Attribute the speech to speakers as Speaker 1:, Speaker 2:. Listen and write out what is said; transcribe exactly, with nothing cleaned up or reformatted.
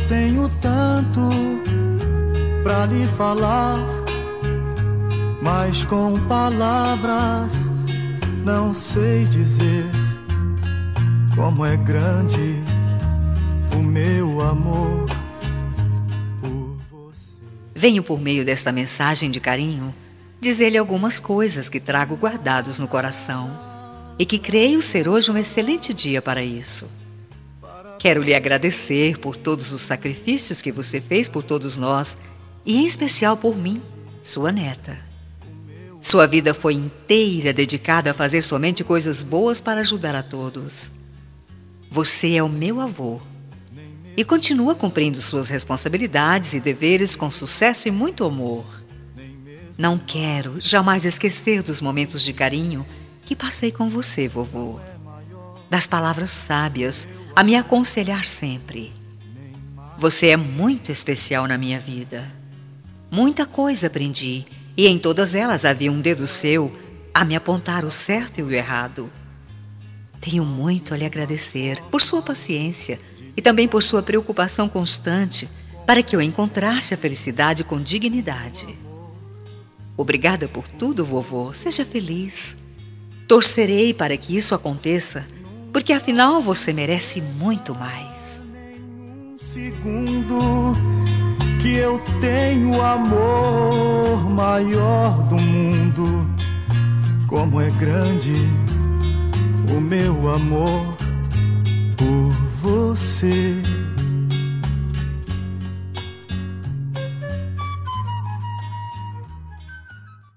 Speaker 1: tenho tanto pra lhe falar, mas com palavras não sei dizer como é grande o meu amor por você.
Speaker 2: Venho por meio desta mensagem de carinho dizer-lhe algumas coisas que trago guardados no coração e que creio ser hoje um excelente dia para isso. Quero lhe agradecer por todos os sacrifícios que você fez por todos nós e em especial por mim, sua neta. Sua vida foi inteira dedicada a fazer somente coisas boas para ajudar a todos. Você é o meu avô e continua cumprindo suas responsabilidades e deveres com sucesso e muito amor. Não quero jamais esquecer dos momentos de carinho que passei com você, vovô. Das palavras sábias a me aconselhar sempre. Você é muito especial na minha vida. Muita coisa aprendi e em todas elas havia um dedo seu a me apontar o certo e o errado. Tenho muito a lhe agradecer por sua paciência e também por sua preocupação constante para que eu encontrasse a felicidade com dignidade. Obrigada por tudo, vovô. Seja feliz. Torcerei para que isso aconteça, porque afinal você merece muito mais.
Speaker 1: Um segundo que eu tenho o amor maior do mundo. Como é grande o meu amor por você.